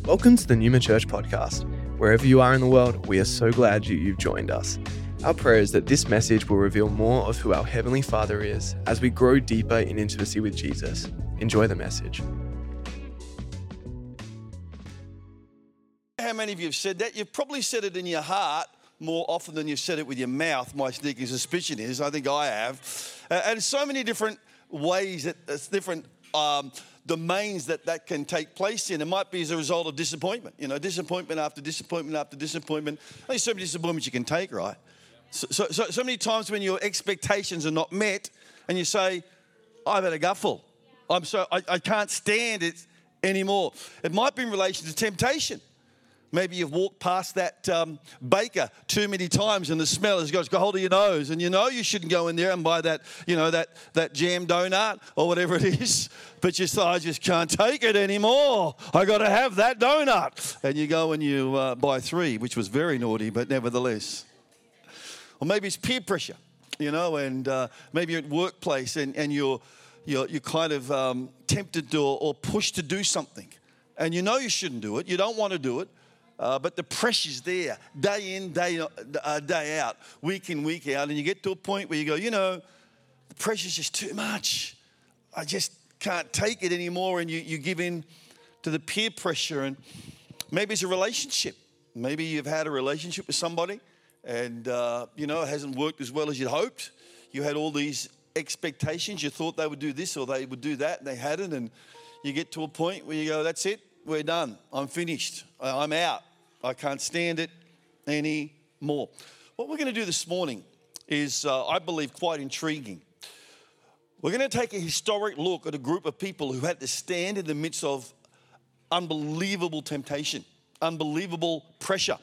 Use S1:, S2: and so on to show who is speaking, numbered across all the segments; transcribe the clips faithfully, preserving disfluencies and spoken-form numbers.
S1: Welcome to the Newman Church podcast. Wherever you are in the world, we are so glad you, you've joined us. Our prayer is that this message will reveal more of who our Heavenly Father is as we grow deeper in intimacy with Jesus. Enjoy the message.
S2: How many of you have said that? You've probably said it in your heart more often than you've said it with your mouth, my sneaky suspicion is. I think I have. Uh, and so many different ways, that it's different um, domains that that can take place in. It might be as a result of disappointment. You know, disappointment after disappointment after disappointment. Only so many disappointments you can take, right? So, so, so, so many times when your expectations are not met and you say, I've had a gutful. I'm so, I, I can't stand it anymore. It might be in relation to temptation. Maybe you've walked past that um, baker too many times and the smell has got hold of your nose and you know you shouldn't go in there and buy that, you know, that, that jam donut or whatever it is. But you say, I just can't take it anymore. I got to have that donut. And you go and you uh, buy three, which was very naughty, but nevertheless. Or maybe it's peer pressure, you know, and uh, maybe you're at workplace and, and you're, you're, you're kind of um, tempted to or, or pushed to do something. And you know you shouldn't do it. You don't want to do it. Uh, but the pressure's there, day in, day, uh, day out, week in, week out. And you get to a point where you go, you know, the pressure's just too much. I just can't take it anymore. And you, you give in to the peer pressure. And maybe it's a relationship. Maybe you've had a relationship with somebody and, uh, you know, it hasn't worked as well as you'd hoped. You had all these expectations. You thought they would do this or they would do that, and they hadn't. And you get to a point where you go, that's it. We're done. I'm finished. I'm out. I can't stand it anymore. What we're going to do this morning is, uh, I believe, quite intriguing. We're going to take a historic look at a group of people who had to stand in the midst of unbelievable temptation, unbelievable pressure.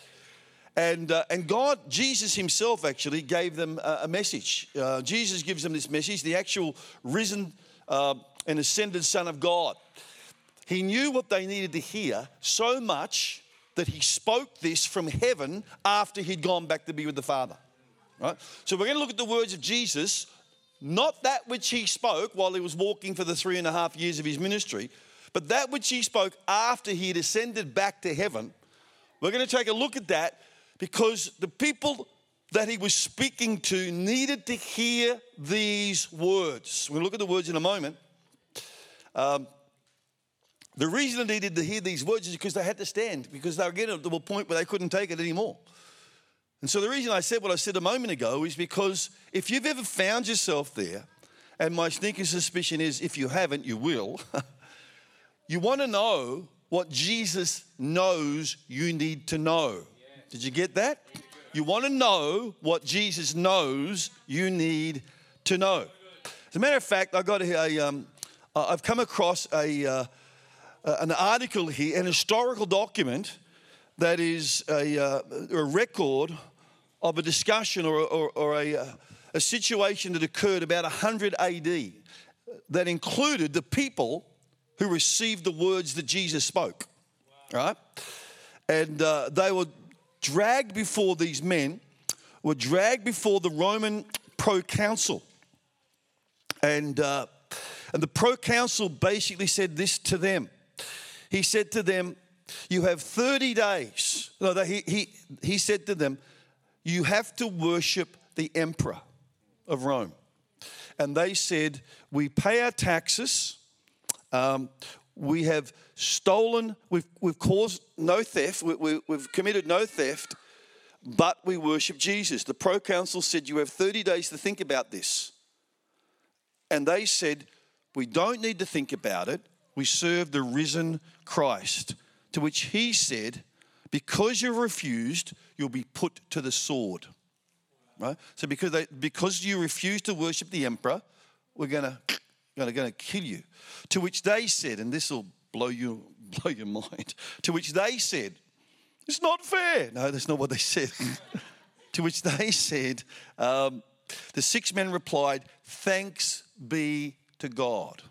S2: And uh, and God, Jesus himself actually gave them a, a message. Uh, Jesus gives them this message, the actual risen uh, and ascended Son of God. He knew what they needed to hear so much that he spoke this from heaven after he'd gone back to be with the Father. Right? So we're going to look at the words of Jesus, not that which he spoke while he was walking for the three and a half years of his ministry, but that which he spoke after he had ascended back to heaven. We're going to take a look at that because the people that he was speaking to needed to hear these words. We'll look at the words in a moment. Um, The reason they needed to hear these words is because they had to stand, because they were getting to a point where they couldn't take it anymore. And so the reason I said what I said a moment ago is because if you've ever found yourself there, and my sneaky suspicion is if you haven't, you will, you want to know what Jesus knows you need to know. Did you get that? You want to know what Jesus knows you need to know. As a matter of fact, I got a, um, I've come across a... Uh, Uh, an article here, an historical document that is a, uh, a record of a discussion or, or, or a, uh, a situation that occurred about one hundred A D that included the people who received the words that Jesus spoke, wow. Right? And uh, they were dragged before these men, were dragged before the Roman proconsul. And, uh, and the proconsul basically said this to them. He said to them, you have thirty days. No, he, he, he said to them, you have to worship the emperor of Rome. And they said, we pay our taxes. Um, we have stolen. We've, we've caused no theft. We, we, we've committed no theft, but we worship Jesus. The proconsul said, you have thirty days to think about this. And they said, we don't need to think about it. We serve the risen Christ. To which he said, because you refused, you'll be put to the sword. Right? So because they, because you refuse to worship the emperor, we're gonna gonna gonna kill you. To which they said, and this will blow you blow your mind. To which they said, it's not fair. No, that's not what they said. To which they said, um, the six men replied, thanks be to God.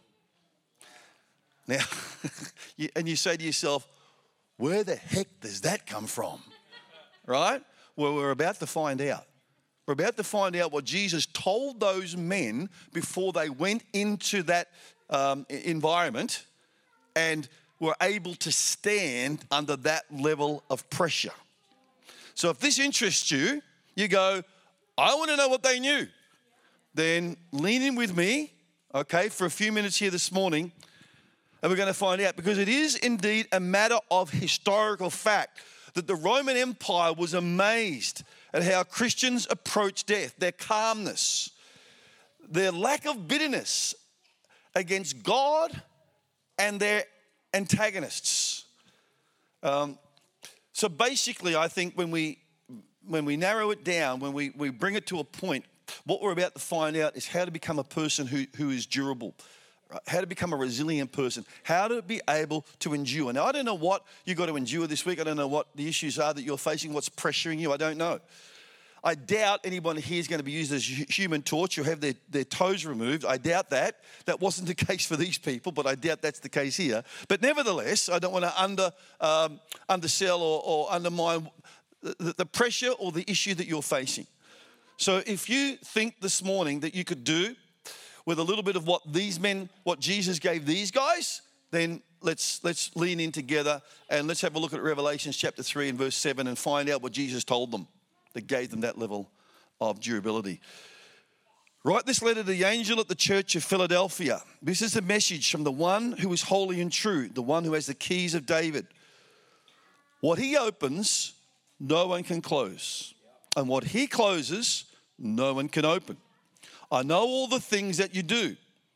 S2: Now, and you say to yourself, where the heck does that come from? Right? Well, we're about to find out. We're about to find out what Jesus told those men before they went into that um, environment and were able to stand under that level of pressure. So if this interests you, you go, I want to know what they knew. Then lean in with me, okay, for a few minutes here this morning, and we're going to find out, because it is indeed a matter of historical fact that the Roman Empire was amazed at how Christians approach death, their calmness, their lack of bitterness against God and their antagonists. Um, so basically, I think when we when we narrow it down, when we, we bring it to a point, what we're about to find out is how to become a person who, who is durable, right? How to become a resilient person, how to be able to endure. Now, I don't know what you've got to endure this week. I don't know what the issues are that you're facing, what's pressuring you. I don't know. I doubt anyone here is going to be used as human torch or have their, their toes removed. I doubt that. That wasn't the case for these people, but I doubt that's the case here. But nevertheless, I don't want to under um, undersell or, or undermine the, the pressure or the issue that you're facing. So if you think this morning that you could do with a little bit of what these men, what Jesus gave these guys, then let's let's lean in together and let's have a look at Revelation chapter three and verse seven and find out what Jesus told them that gave them that level of durability. Write this letter to the angel at the church of Philadelphia. This is a message from the one who is holy and true, the one who has the keys of David. What he opens, no one can close. And what he closes, no one can open. I know all the things that you do,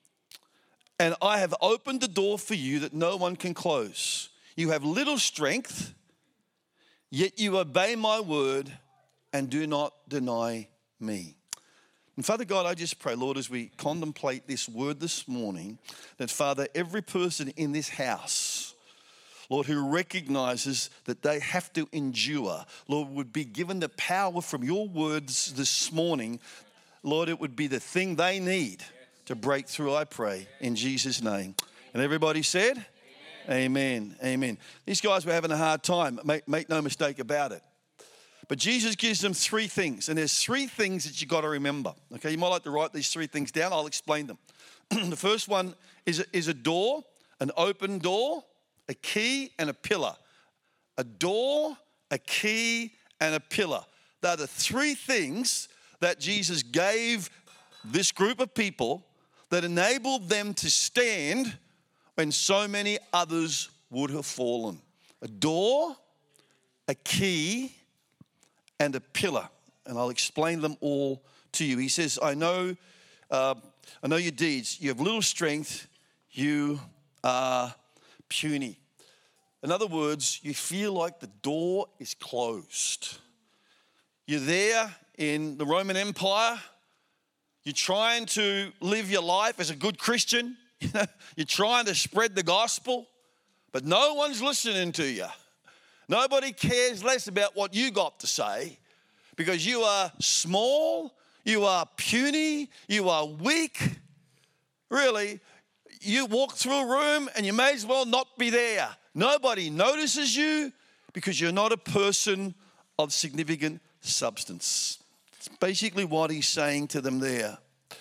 S2: and I have opened the door for you that no one can close. You have little strength, yet you obey my word and do not deny me. And Father God, I just pray, Lord, as we contemplate this word this morning, that Father, every person in this house, Lord, who recognizes that they have to endure, Lord, would be given the power from your words this morning. Lord, it would be the thing they need to break through, I pray, in Jesus' name. And everybody said, amen, amen. amen. These guys were having a hard time, make, make no mistake about it. But Jesus gives them three things, and there's three things that you got to remember. Okay, you might like to write these three things down. I'll explain them. The first one is a, is a door, an open door, a key, and a pillar. A door, a key, and a pillar. They're the three things that Jesus gave this group of people that enabled them to stand when so many others would have fallen. A door, a key, and a pillar, and I'll explain them all to you. He says, I know, uh, I know your deeds. You have little strength. You are puny. In other words, you feel like the door is closed. You're there in the Roman Empire. You're trying to live your life as a good Christian. You know, you're trying to spread the gospel, but no one's listening to you. Nobody cares less about what you got to say because you are small, you are puny, you are weak. Really, you walk through a room and you may as well not be there. Nobody notices you because you're not a person of significant substance. It's basically what he's saying to them there.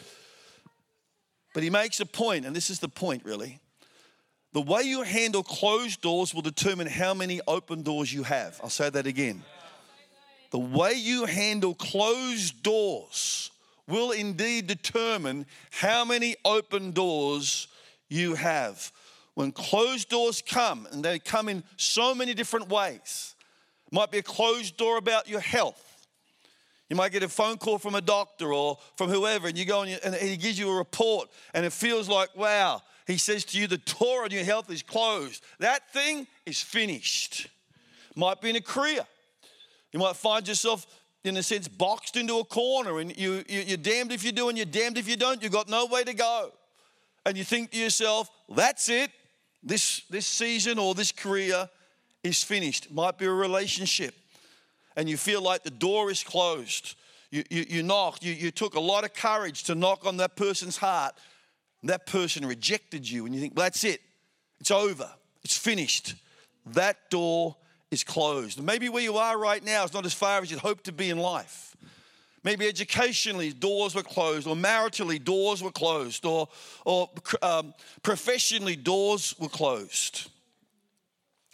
S2: But he makes a point, and this is the point really. The way you handle closed doors will determine how many open doors you have. I'll say that again. The way you handle closed doors will indeed determine how many open doors you have. When closed doors come, and they come in so many different ways. It might be a closed door about your health. You might get a phone call from a doctor or from whoever, and you go and, you, and he gives you a report, and it feels like, wow, he says to you, the door on your health is closed. That thing is finished. Might be in a career. You might find yourself, in a sense, boxed into a corner, and you, you, you're damned if you do and you're damned if you don't. You've got no way to go. And you think to yourself, that's it. This, this season or this career is finished. Might be a relationship. And you feel like the door is closed. You, you, you knock. You, you took a lot of courage to knock on that person's heart. That person rejected you, and you think, well, that's it. It's over. It's finished. That door is closed. And maybe where you are right now is not as far as you'd hope to be in life. Maybe educationally, doors were closed, or maritally, doors were closed, or, or um, professionally, doors were closed.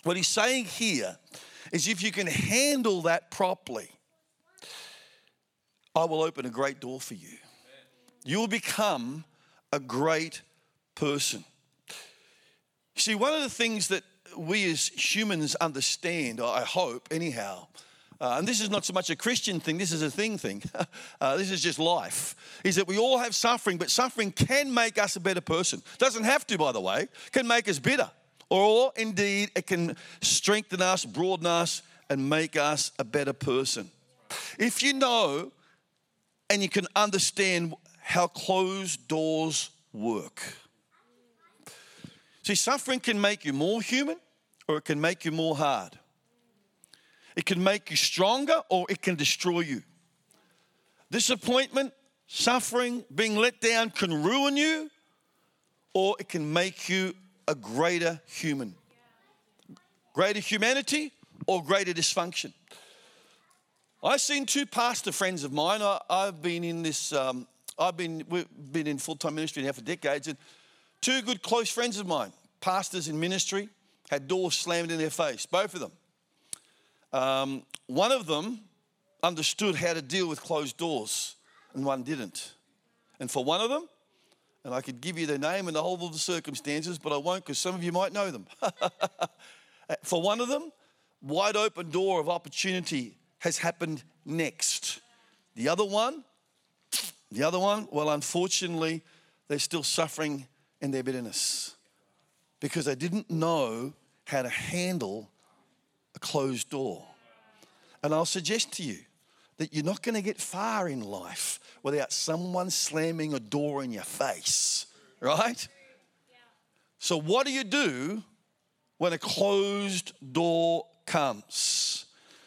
S2: What he's saying here is if you can handle that properly, I will open a great door for you. You will become a great person. See, one of the things that we as humans understand, I hope anyhow, uh, and this is not so much a Christian thing, this is a thing thing, uh, this is just life, is that we all have suffering, but suffering can make us a better person. Doesn't have to, by the way, can make us bitter. Or indeed, it can strengthen us, broaden us, and make us a better person. If you know and you can understand how closed doors work. See, suffering can make you more human or it can make you more hard. It can make you stronger or it can destroy you. Disappointment, suffering, being let down can ruin you or it can make you a greater human. Greater humanity or greater dysfunction. I've seen two pastor friends of mine. I, I've been in this, um, I've been, we've been in full-time ministry now for decades, and two good close friends of mine, pastors in ministry, had doors slammed in their face, both of them. Um, one of them understood how to deal with closed doors, and one didn't. And for one of them, and I could give you their name and the whole of the circumstances, but I won't because some of you might know them. For one of them, wide open door of opportunity has happened next. The other one, the other one, well, unfortunately, they're still suffering in their bitterness because they didn't know how to handle a closed door. And I'll suggest to you that you're not going to get far in life without someone slamming a door in your face, right? So what do you do when a closed door comes?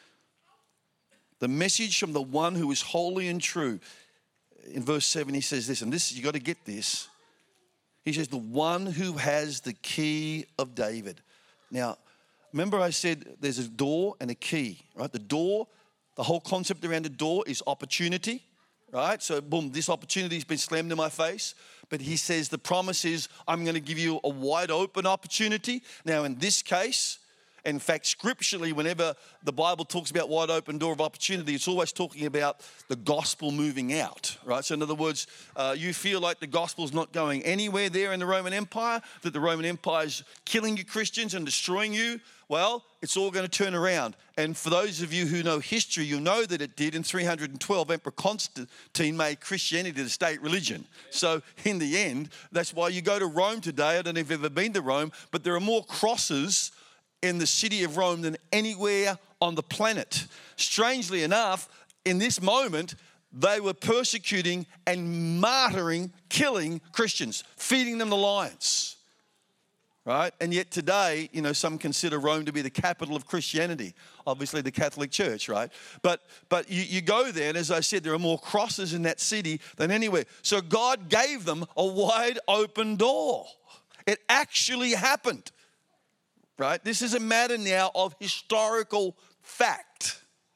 S2: The message from the one who is holy and true. In verse seven, he says this, and this, you got to get this. He says, the one who has the key of David. Now, remember I said there's a door and a key, right? The door, the whole concept around the door is opportunity, right? So, boom, this opportunity has been slammed in my face. But he says the promise is, I'm going to give you a wide open opportunity. Now, in this case, in fact, scripturally, whenever the Bible talks about wide open door of opportunity, it's always talking about the gospel moving out, right? So in other words, uh, you feel like the gospel's not going anywhere there in the Roman Empire, that the Roman Empire is killing you Christians and destroying you. Well, it's all going to turn around. And for those of you who know history, you'll know that it did. In three hundred twelve, Emperor Constantine made Christianity the state religion. So in the end, that's why you go to Rome today. I don't know if you've ever been to Rome, but there are more crosses in the city of Rome than anywhere on the planet. Strangely enough, in this moment, they were persecuting and martyring, killing Christians, feeding them to lions, right? And yet today, you know, some consider Rome to be the capital of Christianity, obviously the Catholic Church, right? But but you, you go there, and as I said, there are more crosses in that city than anywhere. So God gave them a wide open door. It actually happened. Right? This is a matter now of historical fact.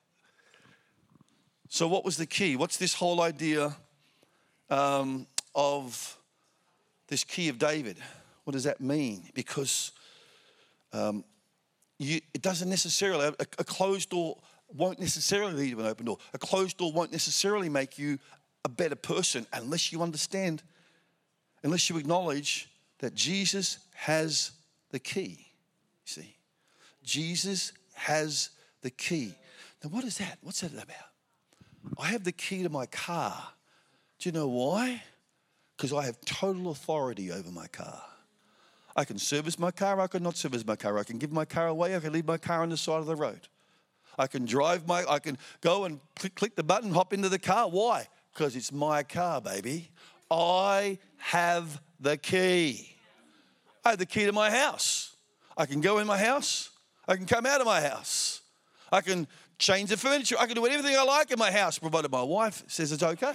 S2: So what was the key? What's this whole idea um, of this key of David? What does that mean? Because um, you, it doesn't necessarily, a, a closed door won't necessarily lead to an open door. A closed door won't necessarily make you a better person unless you understand, unless you acknowledge that Jesus has the key. See, Jesus has the key. Now, what is that? What's that about? I have the key to my car. Do you know why? Because I have total authority over my car. I can service my car, I can not service my car. I can give my car away, I can leave my car on the side of the road. I can drive my, I can go and click, click the button, hop into the car. Why? Because it's my car, baby. I have the key. I have the key to my house. I can go in my house. I can come out of my house. I can change the furniture. I can do anything I like in my house, provided my wife says it's okay.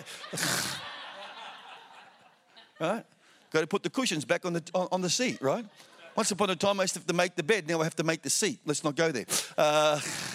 S2: Right? Got to put the cushions back on the on, on the seat, right? Once upon a time, I used to have to make the bed. Now I have to make the seat. Let's not go there. Uh,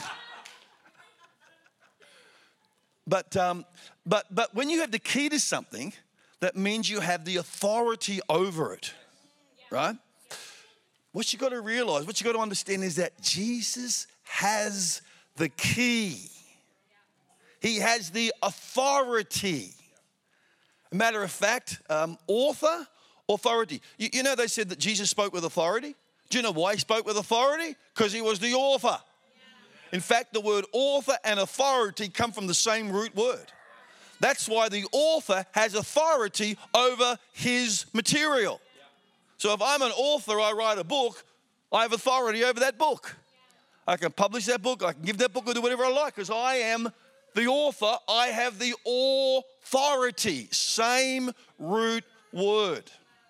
S2: but um, but but when you have the key to something, that means you have the authority over it, right? what you got to realize, what you got to understand is that Jesus has the key. He has the authority. A matter of fact, um, author, authority. You, you know they said that Jesus spoke with authority? Do you know why he spoke with authority? Because he was the author. In fact, the word author and authority come from the same root word. That's why the author has authority over his material. So if I'm an author, I write a book, I have authority over that book. I can publish that book, I can give that book, or do whatever I like, because I am the author. I have the authority. Same root word.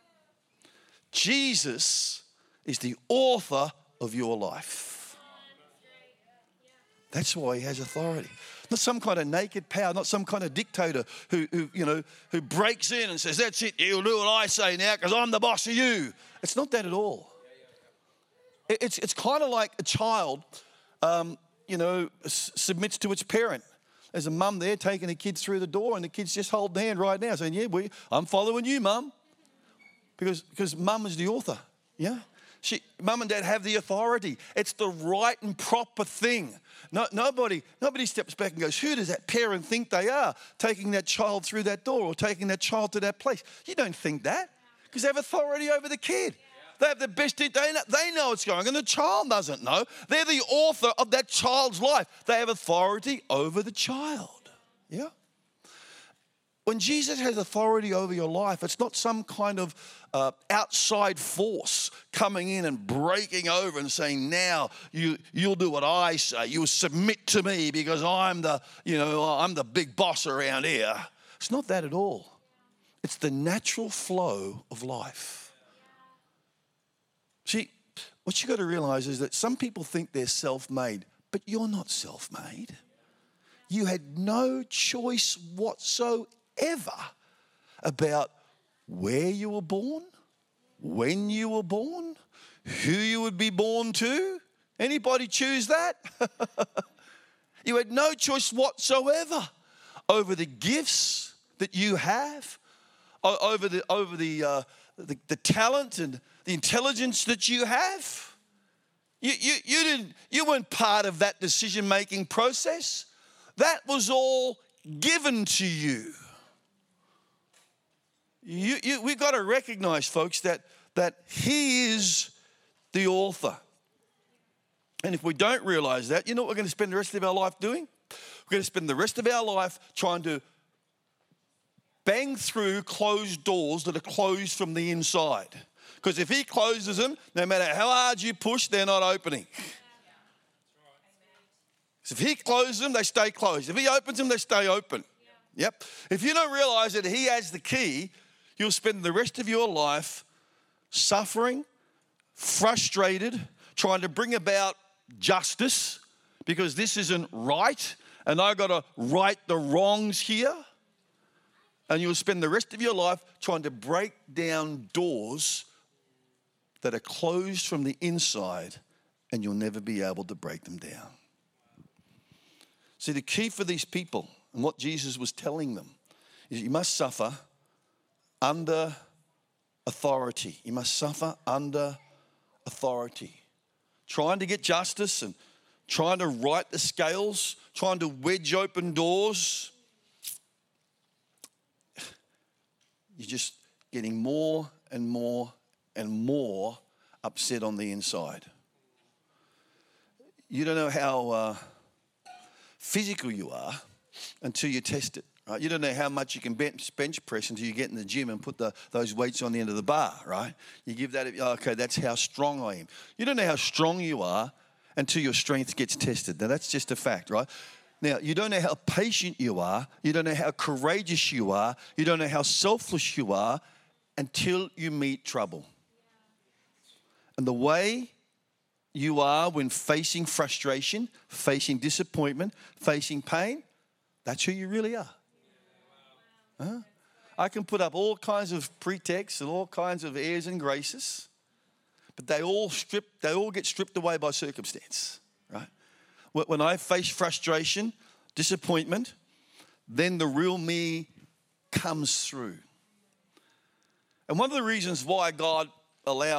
S2: Jesus is the author of your life. That's why he has authority. Not some kind of naked power, not some kind of dictator who, who you know, who breaks in and says, that's it, you'll do what I say now because I'm the boss of you. It's not that at all. It's, it's kind of like a child, um, you know, s- submits to its parent. There's a mum there taking the kids through the door and the kids just hold the hand right now saying, yeah, we, I'm following you, mum. Because, because mum is the author, yeah? She, mum and dad have the authority. It's the right and proper thing. No, nobody, nobody steps back and goes, who does that parent think they are, taking that child through that door or taking that child to that place? You don't think that because they have authority over the kid. They have the best, they know, they know what's going on, and the child doesn't know. They're the author of that child's life. They have authority over the child, yeah? When Jesus has authority over your life, it's not some kind of uh, outside force coming in and breaking over and saying, now you, you'll do what I say. You'll submit to me because I'm the, you know, I'm the big boss around here. It's not that at all. It's the natural flow of life. See, what you got to realize is that some people think they're self-made, but you're not self-made. You had no choice whatsoever ever about where you were born, when you were born, who you would be born to. Anybody choose that? You had no choice whatsoever over the gifts that you have, over the over the uh, the, the talent and the intelligence that you have. You you you didn't you weren't part of that decision-making process. That was all given to you. You, you, we've got to recognize, folks, that, that he is the author. And if we don't realize that, you know what we're going to spend the rest of our life doing? We're going to spend the rest of our life trying to bang through closed doors that are closed from the inside. Because if he closes them, no matter how hard you push, they're not opening. So if he closes them, they stay closed. If he opens them, they stay open. Yep. If you don't realize that he has the key, you'll spend the rest of your life suffering, frustrated, trying to bring about justice because this isn't right and I've got to right the wrongs here. And you'll spend the rest of your life trying to break down doors that are closed from the inside and you'll never be able to break them down. See, the key for these people and what Jesus was telling them is you must suffer under authority. You must suffer under authority. Trying to get justice and trying to right the scales, trying to wedge open doors. You're just getting more and more and more upset on the inside. You don't know how uh, physical you are until you test it. Right? You don't know how much you can bench, bench press until you get in the gym and put the, those weights on the end of the bar, right? You give that, okay, that's how strong I am. You don't know how strong you are until your strength gets tested. Now, that's just a fact, right? Now, you don't know how patient you are. You don't know how courageous you are. You don't know how selfless you are until you meet trouble. And the way you are when facing frustration, facing disappointment, facing pain, that's who you really are. Huh? I can put up all kinds of pretexts and all kinds of airs and graces, but they all strip, they all get stripped away by circumstance, right? When I face frustration, disappointment, then the real me comes through. And one of the reasons why God allows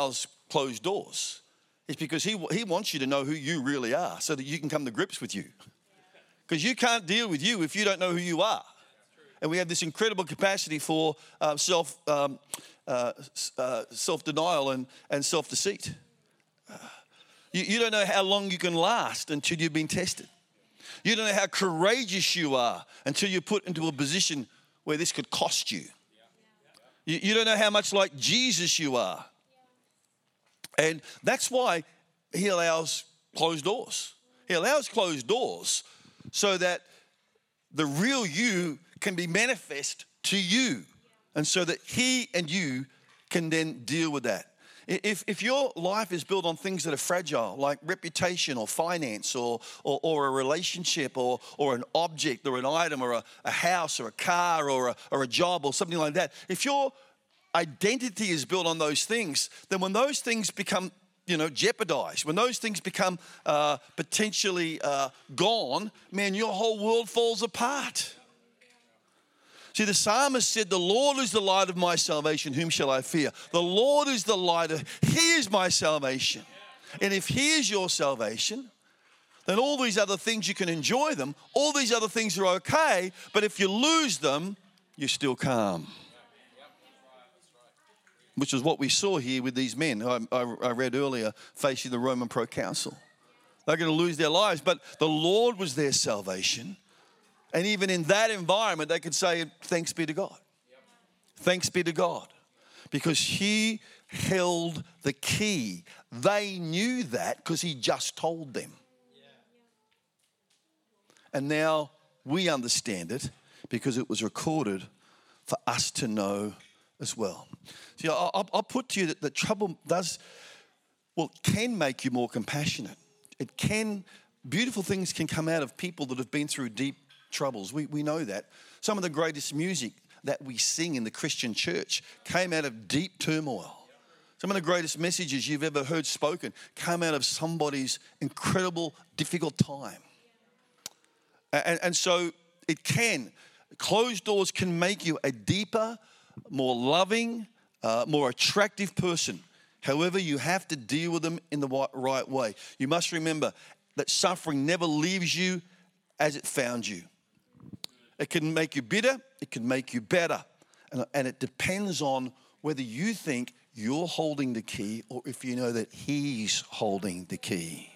S2: closed doors. It's because he, he wants you to know who you really are so that you can come to grips with you. Because you can't deal with you if you don't know who you are. And we have this incredible capacity for uh, self, um, uh, uh, self-denial and, and self-deceit. Uh, you, you don't know how long you can last until you've been tested. You don't know how courageous you are until you're put into a position where this could cost you. You, you don't know how much like Jesus you are. And that's why he allows closed doors. He allows closed doors so that the real you can be manifest to you. And so that he and you can then deal with that. If, if your life is built on things that are fragile, like reputation or finance or, or, or a relationship or, or an object or an item or a, a house or a car or a, or a job or something like that, if your identity is built on those things, then when those things become, you know, jeopardized, when those things become uh, potentially uh, gone, man, your whole world falls apart. See, the psalmist said, the Lord is the light of my salvation, whom shall I fear? The Lord is the light of, he is my salvation. And if he is your salvation, then all these other things, you can enjoy them. All these other things are okay, but if you lose them, you're still calm. Which is what we saw here with these men I, I, I read earlier facing the Roman proconsul. They're going to lose their lives, but the Lord was their salvation. And even in that environment, they could say, thanks be to God. Thanks be to God. Because he held the key. They knew that because he just told them. And now we understand it because it was recorded for us to know as well. See, I'll, I'll put to you that the trouble does, well, can make you more compassionate. It can, beautiful things can come out of people that have been through deep troubles. We, we know that. Some of the greatest music that we sing in the Christian church came out of deep turmoil. Some of the greatest messages you've ever heard spoken came out of somebody's incredible, difficult time. And, and so it can. Closed doors can make you a deeper, more loving, uh, more attractive person. However, you have to deal with them in the right way. You must remember that suffering never leaves you as it found you. It can make you bitter, it can make you better. And, and it depends on whether you think you're holding the key or if you know that he's holding the key.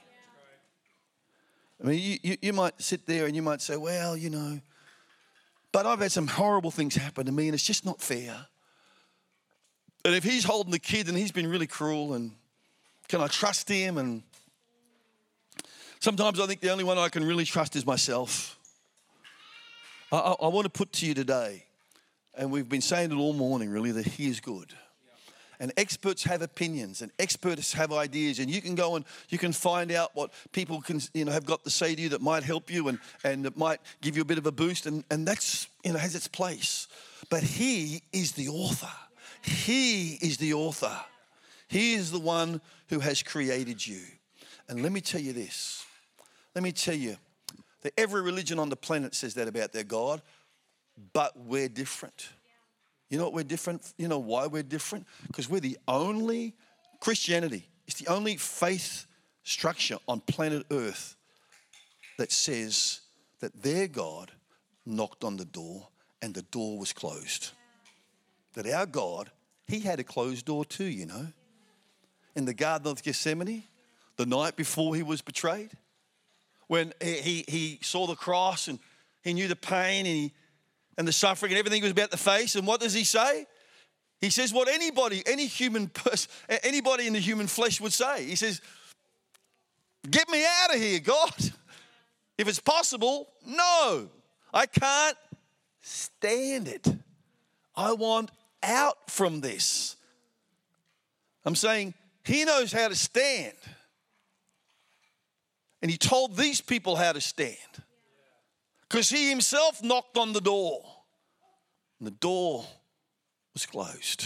S2: I mean, you, you, you might sit there and you might say, well, you know, but I've had some horrible things happen to me and it's just not fair. And if he's holding the key, then he's been really cruel, and can I trust him? And sometimes I think the only one I can really trust is myself. I, I, I want to put to you today, and we've been saying it all morning really, that he is good. And experts have opinions, and experts have ideas, and you can go and you can find out what people can, you know, have got to say to you that might help you and, and that might give you a bit of a boost, and, and that's, you know, has its place. But he is the author. He is the author. He is the one who has created you. And let me tell you this. Let me tell you that every religion on the planet says that about their God, but we're different. You know what we're different? You know why we're different? Because we're the only, Christianity is the only faith structure on planet Earth that says that their God knocked on the door and the door was closed. That our God, he had a closed door too, you know. In the Garden of Gethsemane, the night before he was betrayed, when he, he saw the cross and he knew the pain and, he, and the suffering and everything he was about to face. And what does he say? He says what anybody, any human person, anybody in the human flesh would say. He says, get me out of here, God. If it's possible, no. I can't stand it. I want out from this. I'm saying he knows how to stand. And he told these people how to stand. Because he himself knocked on the door. And the door was closed.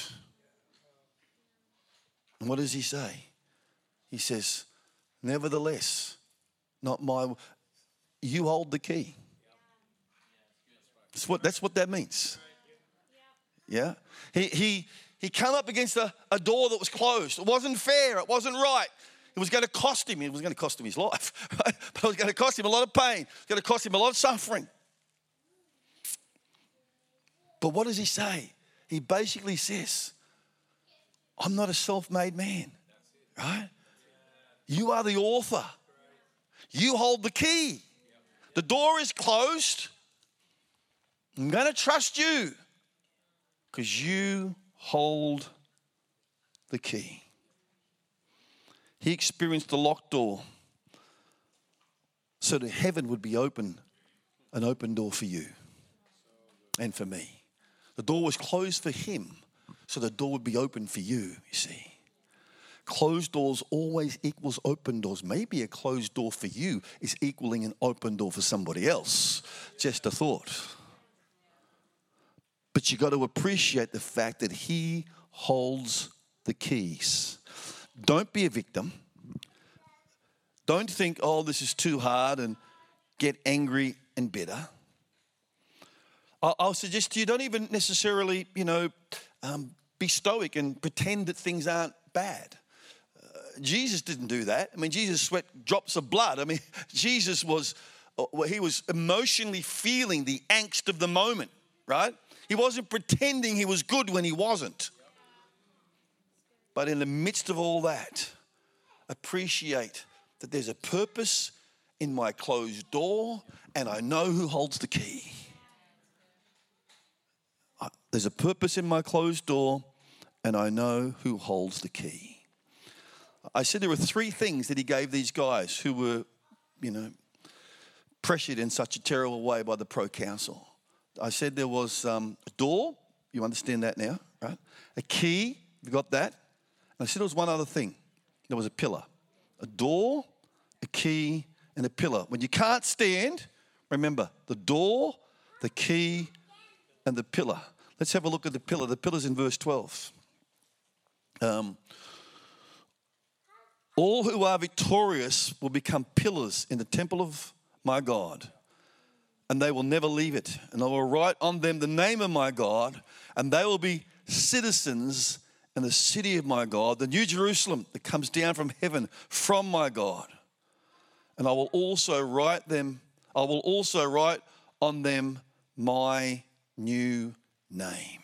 S2: And what does he say? He says, nevertheless, not my, you hold the key. That's what, that's what that means. Yeah. He, he, he came up against a, a door that was closed. It wasn't fair. It wasn't right. It was going to cost him. It was going to cost him his life. Right? But it was going to cost him a lot of pain. It was going to cost him a lot of suffering. But what does he say? He basically says, I'm not a self-made man. Right? You are the author. You hold the key. The door is closed. I'm going to trust you because you hold the key. He experienced the locked door so that heaven would be open, an open door for you and for me. The door was closed for him so the door would be open for you, you see. Closed doors always equals open doors. Maybe a closed door for you is equaling an open door for somebody else. Just a thought. But you got to appreciate the fact that he holds the keys. Don't be a victim. Don't think, oh, this is too hard and get angry and bitter. I'll suggest to you, don't even necessarily, you know, um, be stoic and pretend that things aren't bad. Jesus didn't do that. I mean, Jesus sweat drops of blood. I mean, Jesus was, he was emotionally feeling the angst of the moment, right? He wasn't pretending he was good when he wasn't. But in the midst of all that, appreciate that there's a purpose in my closed door and I know who holds the key. There's a purpose in my closed door and I know who holds the key. I said there were three things that he gave these guys who were, you know, pressured in such a terrible way by the proconsul. I said there was um, a door. You understand that now, right? A key. You got that? And I said there was one other thing. There was a pillar. A door, a key, and a pillar. When you can't stand, remember the door, the key, and the pillar. Let's have a look at the pillar. The pillar's in verse twelve. Um... All who are victorious will become pillars in the temple of my God, and they will never leave it. And I will write on them the name of my God, and they will be citizens in the city of my God, the new Jerusalem that comes down from heaven from my God. And I will also write them, I will also write on them my new name.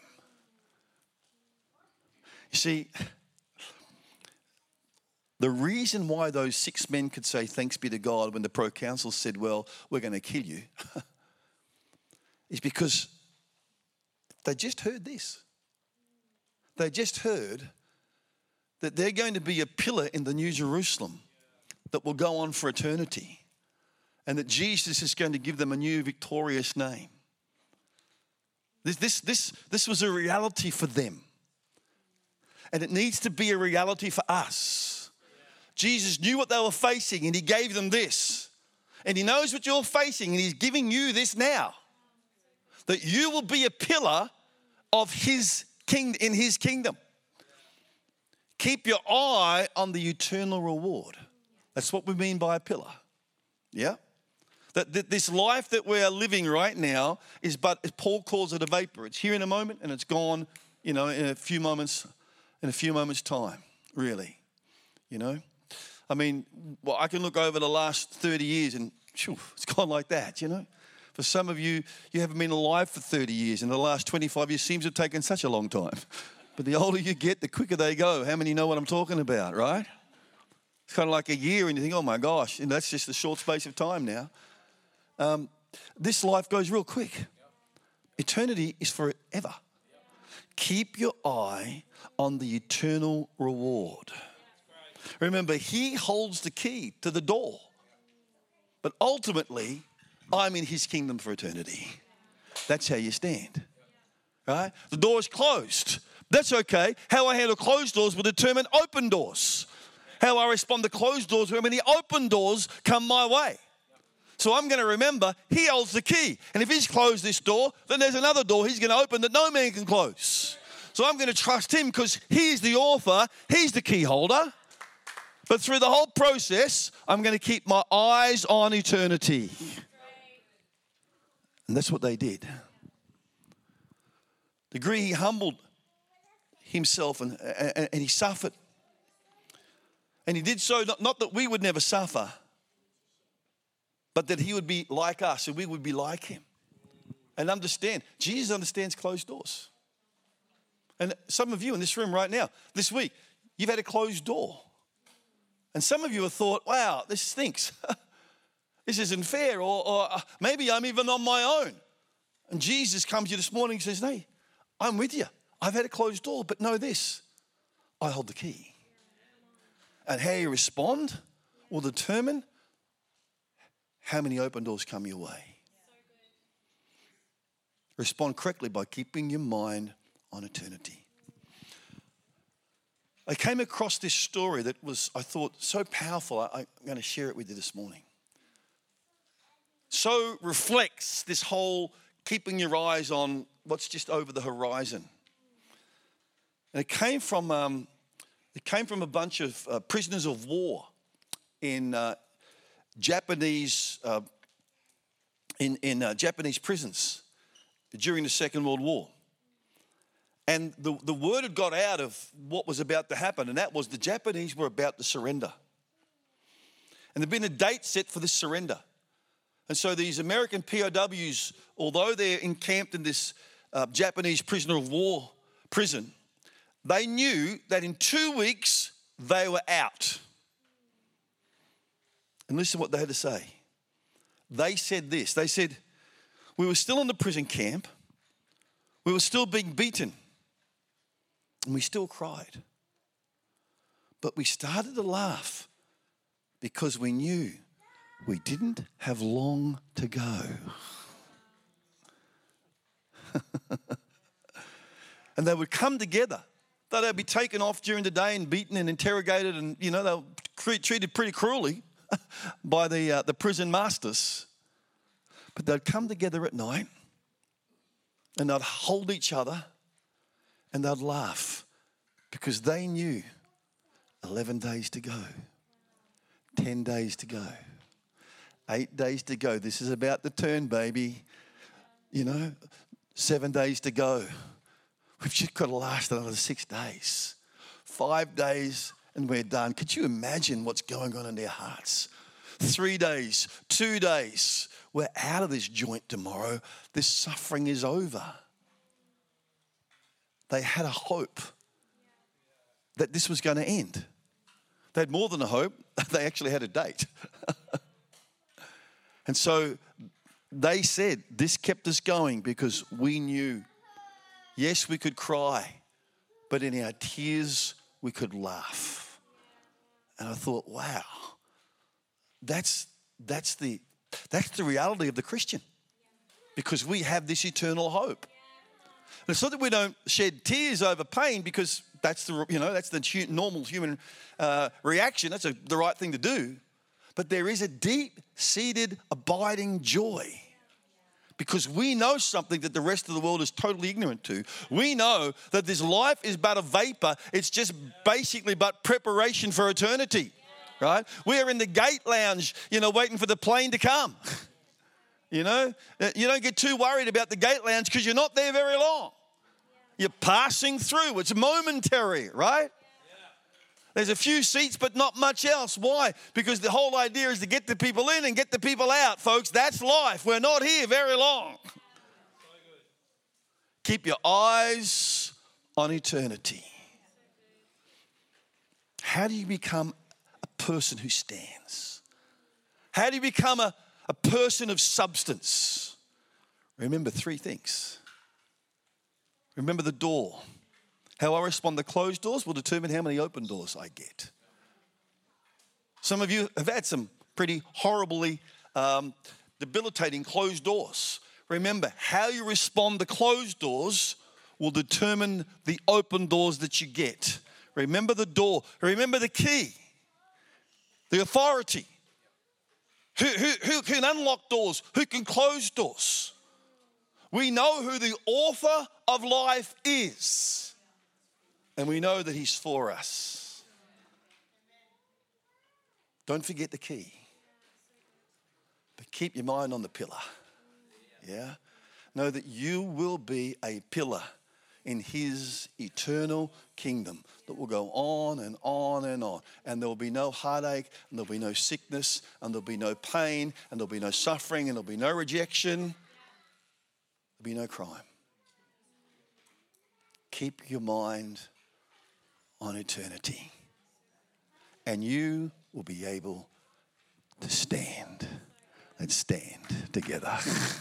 S2: You see, the reason why those six men could say thanks be to God when the proconsul said, well, we're going to kill you, is because they just heard this. They just heard that they're going to be a pillar in the New Jerusalem that will go on for eternity, and that Jesus is going to give them a new victorious name. This, this, this, this was a reality for them, and it needs to be a reality for us. Jesus knew what they were facing and he gave them this. And he knows what you're facing and he's giving you this now. That you will be a pillar of his king in his kingdom. Keep your eye on the eternal reward. That's what we mean by a pillar. Yeah? That, that this life that we are living right now is but, as Paul calls it, a vapor. It's here in a moment and it's gone, you know, in a few moments, in a few moments' time, really. You know? I mean, well, I can look over the last thirty years and phew, it's gone like that, you know. For some of you, you haven't been alive for thirty years, and the last twenty-five years seems to have taken such a long time. But the older you get, the quicker they go. How many know what I'm talking about, right? It's kind of like a year, and you think, oh my gosh, and that's just a short space of time now. Um, this life goes real quick. Eternity is forever. Keep your eye on the eternal reward. Remember, he holds the key to the door. But ultimately, I'm in his kingdom for eternity. That's how you stand. Right? The door is closed. That's okay. How I handle closed doors will determine open doors. How I respond to closed doors, how many open doors come my way. So I'm going to remember he holds the key. And if he's closed this door, then there's another door he's going to open that no man can close. So I'm going to trust him because he's the author, he's the key holder. But through the whole process, I'm going to keep my eyes on eternity. And that's what they did. The degree he humbled himself and, and, and he suffered. And he did so not, not that we would never suffer, but that he would be like us and we would be like him. And understand, Jesus understands closed doors. And some of you in this room right now, this week, you've had a closed door. And some of you have thought, wow, this stinks. This isn't fair. Or, or maybe I'm even on my own. And Jesus comes to you this morning and says, hey, I'm with you. I've had a closed door, but know this, I hold the key. And how you respond will determine how many open doors come your way. Respond correctly by keeping your mind on eternity. I came across this story that was, I thought, so powerful. I, I'm going to share it with you this morning. So reflects this whole keeping your eyes on what's just over the horizon. And it came from um, it came from a bunch of uh, prisoners of war in uh, Japanese uh, in in uh, Japanese prisons during the Second World War. And the, the word had got out of what was about to happen, and that was the Japanese were about to surrender. And there'd been a date set for this surrender. And so these American P O Ws, although they're encamped in this uh, Japanese prisoner of war prison, they knew that in two weeks they were out. And listen to what they had to say. They said this. They said, we were still in the prison camp. We were still being beaten. And we still cried. But we started to laugh because we knew we didn't have long to go. And they would come together. They'd be taken off during the day and beaten and interrogated, and you know they were treated pretty cruelly by the uh, the prison masters. But they'd come together at night and they'd hold each other and they'd laugh because they knew eleven days to go, ten days to go, eight days to go. This is about to turn, baby. You know, seven days to go. We've just got to last another six days. Five days and we're done. Could you imagine what's going on in their hearts? Three days, two days. We're out of this joint tomorrow. This suffering is over. They had a hope that this was going to end. They had more than a hope. They actually had a date. And so they said, this kept us going because we knew, yes, we could cry, but in our tears, we could laugh. And I thought, wow, that's that's the that's the reality of the Christian, because we have this eternal hope. And it's not that we don't shed tears over pain, because that's the you know that's the normal human uh, reaction. That's a, the right thing to do. But there is a deep-seated, abiding joy, because we know something that the rest of the world is totally ignorant to. We know that this life is but a vapor. It's just basically but preparation for eternity, right? We are in the gate lounge, you know, waiting for the plane to come. You know, you don't get too worried about the gate lounge because you're not there very long. You're passing through. It's momentary, right? There's a few seats, but not much else. Why? Because the whole idea is to get the people in and get the people out, folks. That's life. We're not here very long. Keep your eyes on eternity. How do you become a person who stands? How do you become a, a person of substance? Remember three things. Remember the door. How I respond to closed doors will determine how many open doors I get. Some of you have had some pretty horribly um, debilitating closed doors. Remember, how you respond to closed doors will determine the open doors that you get. Remember the door. Remember the key. The authority. Who, who, who can unlock doors? Who can close doors? We know who the author of life is. And we know that he's for us. Don't forget the key. But keep your mind on the pillar. Yeah? Know that you will be a pillar in his eternal kingdom that will go on and on and on. And there will be no heartache, and there will be no sickness, and there will be no pain, and there will be no suffering, and there will be no rejection. There will be no crime. Keep your mind on eternity, and you will be able to stand. Let's stand together.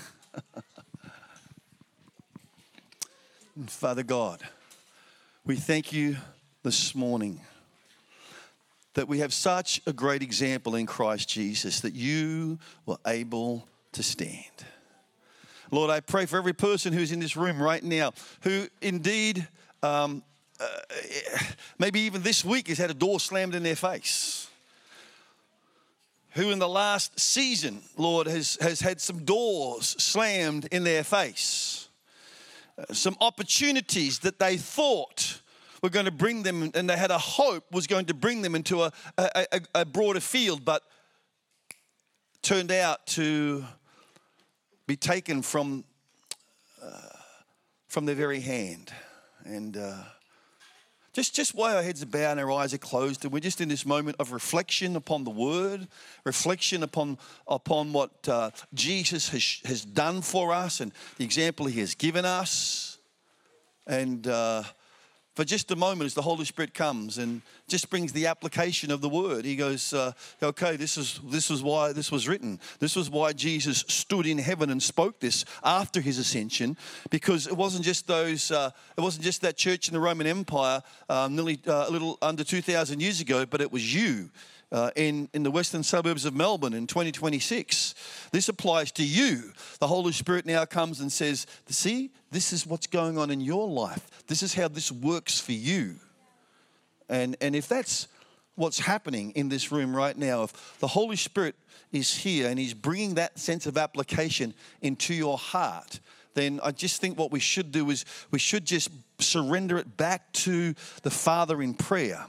S2: Father God, we thank you this morning that we have such a great example in Christ Jesus, that you were able to stand. Lord, I pray for every person who's in this room right now who indeed um, uh, maybe even this week has had a door slammed in their face. Who in the last season, Lord, has, has had some doors slammed in their face. Uh, some opportunities that they thought were going to bring them, and they had a hope was going to bring them into a, a, a, a broader field, but turned out to be taken from, uh, from their very hand. And uh, Just, just while our heads are bowed and our eyes are closed, and we're just in this moment of reflection upon the Word, reflection upon upon what uh, Jesus has, has done for us and the example He has given us. And uh, for just a moment, as the Holy Spirit comes and just brings the application of the Word, He goes, uh, okay, this is this is why this was written. This was why Jesus stood in heaven and spoke this after His ascension, because it wasn't just those, uh, it wasn't just that church in the Roman Empire um, nearly uh, a little under two thousand years ago, but it was you. Uh, in, in the western suburbs of Melbourne in twenty twenty-six. This applies to you. The Holy Spirit now comes and says, see, this is what's going on in your life. This is how this works for you. And, and if that's what's happening in this room right now, if the Holy Spirit is here and He's bringing that sense of application into your heart, then I just think what we should do is we should just surrender it back to the Father in prayer.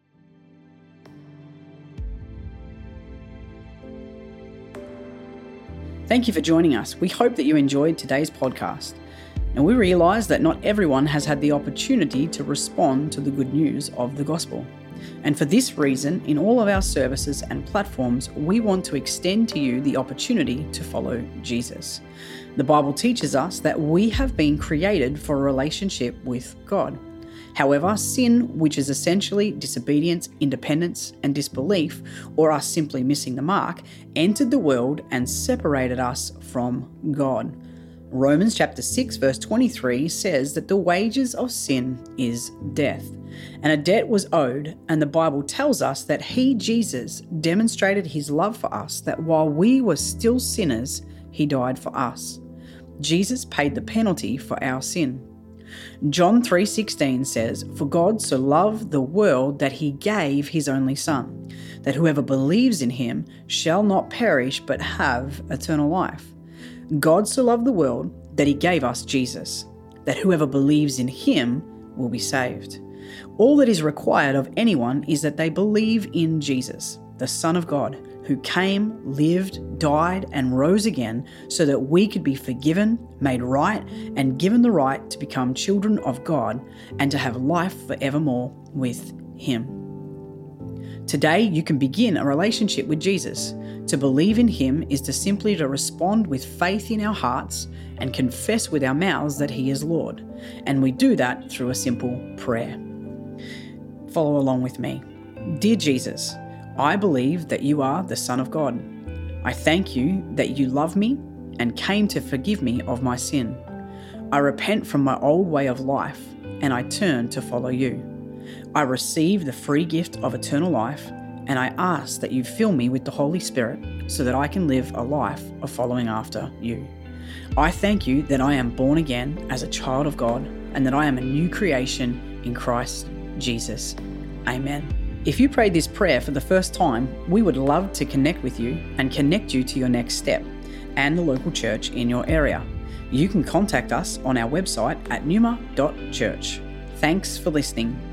S3: Thank you for joining us. We hope that you enjoyed today's podcast. And we realize that not everyone has had the opportunity to respond to the good news of the gospel. And for this reason, in all of our services and platforms, we want to extend to you the opportunity to follow Jesus. The Bible teaches us that we have been created for a relationship with God. However, sin, which is essentially disobedience, independence, and disbelief, or us simply missing the mark, entered the world and separated us from God. Romans chapter six verse twenty-three says that the wages of sin is death, and a debt was owed, and the Bible tells us that He, Jesus, demonstrated His love for us, that while we were still sinners, He died for us. Jesus paid the penalty for our sin. John three sixteen says, "For God so loved the world that He gave His only Son, that whoever believes in Him shall not perish but have eternal life." God so loved the world that He gave us Jesus, that whoever believes in Him will be saved. All that is required of anyone is that they believe in Jesus, the Son of God, who came, lived, died, and rose again so that we could be forgiven, made right, and given the right to become children of God and to have life forevermore with Him. Today, you can begin a relationship with Jesus. To believe in Him is to simply to respond with faith in our hearts and confess with our mouths that He is Lord. And we do that through a simple prayer. Follow along with me. Dear Jesus, I believe that you are the Son of God. I thank you that you love me and came to forgive me of my sin. I repent from my old way of life and I turn to follow you. I receive the free gift of eternal life and I ask that you fill me with the Holy Spirit so that I can live a life of following after you. I thank you that I am born again as a child of God and that I am a new creation in Christ Jesus. Amen. If you prayed this prayer for the first time, we would love to connect with you and connect you to your next step and the local church in your area. You can contact us on our website at numa dot church. Thanks for listening.